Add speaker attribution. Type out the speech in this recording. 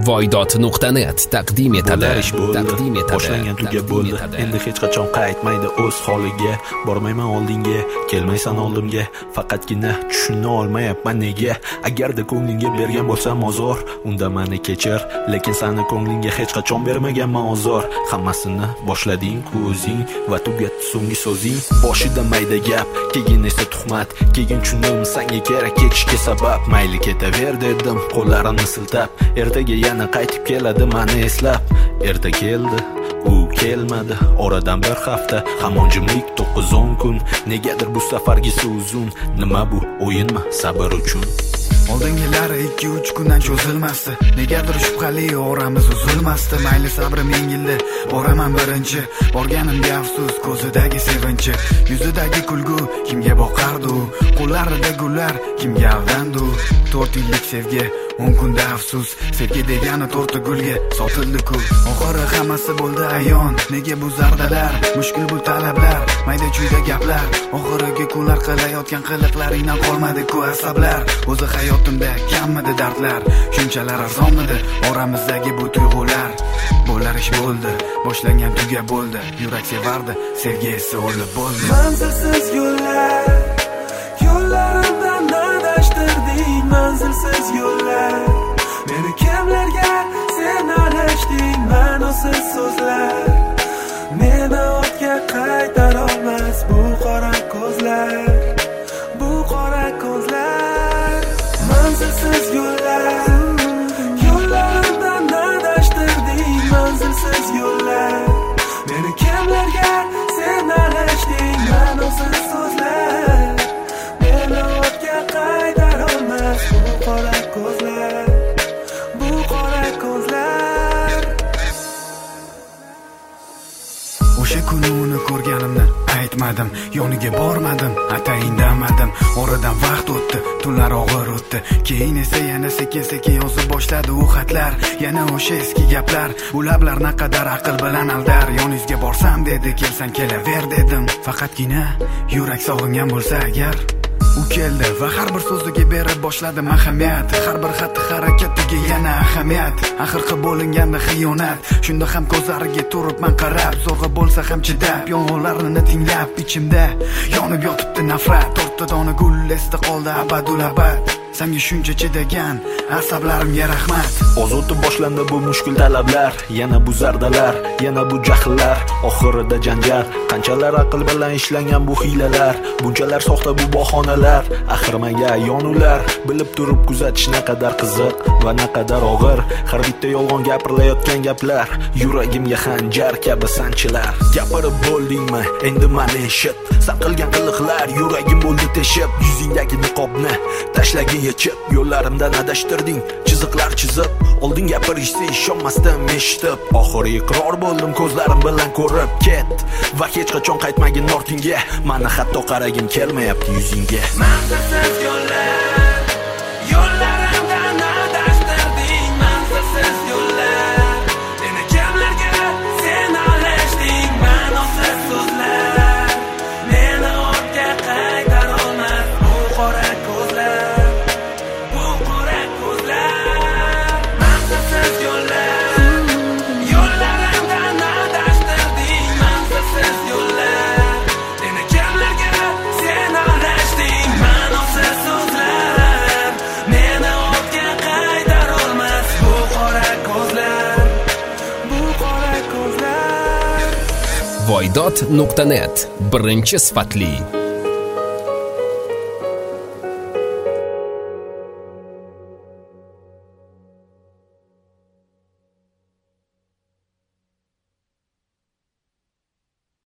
Speaker 1: Voydot.net taqdim etadi.
Speaker 2: Boshlangan tugab bo'ldi. Endi hech qachon qaytmaydi o'z holiga. Bormayman oldinga, kelmaysan oldimga. Faqatgina tushuna olmayapman nega? Agarda ko'nglingga bergan bo'lsam ozor, unda meni kechir, lekin seni ko'nglingga hech qachon bermaganman ozor. Hammasini boshlading o'zing va tugatdi so'nggi so'zing. Boshida mayda gap, keyin esa tuhmat, keyin tushundim senga kerak ketishga sabab. Mayli ketaver dedim, qo'llarimni siltab. Ertaga yana qaytib keladi meni eslab. Erta keldi, u kelmadi. Oradan bir hafta, hamon jimlik 9-10 kun. Negadir bu safargisi uzun. Nima bu, o'yinmi, sabr uchun?
Speaker 3: Oldingilari 2-3 kundan cho'zilmasdi. Negadir shubhali oramiz uzilmasdi. Mayli sabrim yengildi, boraman birinchi. Borganimga afsus, ko'zidagi sevinchi, yuzidagi kulgu kimga boqardi? Qo'llarida gullar kimga aldandu? 4 yillik sevgi 10 kunda afsus, sevgi degani 4 gulga sotildi-ku. Oxiri hammasi bo'ldi ayon. Nega bu zardalar, mushkul bu talablar, mayda chuyda gaplar. Oxirgi kunlar qilayotgan qiliqlaringdan qolmadi-ku asablar. O'zi hayotimda kammidi dardlar, shunchalar arzonmidi oramizdagi bu tuyg'ular. Bo'lar ish bo'ldi, boshlangan tugab bo'ldi. Yurak sevardi, sevgi esa o'lib bo'ldi.
Speaker 4: Manzilsiz yo'llar, yo'llarimdan adashtirding. Manzilsiz yo'llar, meni kimlarga sen alashding. Ma'nosiz so'zlar meni ortga qaytarolmas. Bu qora ko'zlar, bu qora ko'zlar. Manzilsiz yo'llar, yo'llarimdan adashtirding. Manzilsiz yo'llar, meni kimlarga sen alashding. Ma'nosiz so'zlar meni ortga qaytarolmas. Bu qora ko'zlar, bu qora ko'zlar.
Speaker 3: O'sha kuni uni ko'rganimni aytmadim, yoniga bormadim, atayindamadim. Oradan vaqt o'tdi, tunlar og'ir o'tdi. Keyin esa yana sekin-sekin yozib boshladi u xatlar. Yana o'sha eski gaplar, u lablar naqadar aql bilan aldar. Yoningizga borsam dedi, kelsan kelaver dedim. Faqatgina yurak sog'ingan bo'lsa agar. U keldi va har bir so'ziga berib boshladim ahamiyat. Har bir xatti harakatiga yana ahamiyat. Axirgi bo'linganda xiyonat. Shunda ham ko'zlariga turibman qarab, zo'rg'a bo'lsa ham chidab, yong'inlarini tinglab ichimda yonib yotibdi nafrat. 4 dona gul esda qoldi abadul abad. Senga shuncha chidagan asablarimga rahmat.
Speaker 2: O'tib boshlandi bu mushkul talablar, yana bu zardalar, yana bu jahllar, oxirida janjal. Qanchalar aql bilan ishlangan bu hiylalar, bunchalar soxta bu bahonalar. Axir menga ayon ular, bilib turib kuzatish naqadar qiziq va naqadar og'ir. Har bitta yolg'on gapirilayotgan gaplar, yuragimga xanjar kabi sanchilar. Gapirib bo'ldingmi? Endi meni eshit. Sen qilgan qiliqlar yuragim bo'ldi teshib. Yuzingdagi niqobni tashlagin yechib, yo'llarimdan adashtirding, chiziqlar chizib. Oldin gapirishsa ishonmasdim eshitib. Oxiri iqror bo'ldim ko'zlarim bilan ko'rib. Ket va hech qachon qaytmagin ortingga. Meni hatto qaragim kelmayapti yuzingga.
Speaker 4: Manzilsiz yo'llar, yo'llarimdan adashtirding. Manzilsiz yo'llar, meni kimlarga sen alashding. Ma'nosiz so'zlar meni ortga qaytarolmas. Bu qora ko'zlar, bu qora ko'zlar. Manzilsiz yo'llar, yo'llarimdan adashtirding. Manzilsiz yo'llar, meni kimlarga sen alashding. Ma'nosiz so'zlar meni ortga qaytarolmas. Bu qora ko'zlar, bu qora ko'zlar.
Speaker 1: Voydot.net birinchi sifatli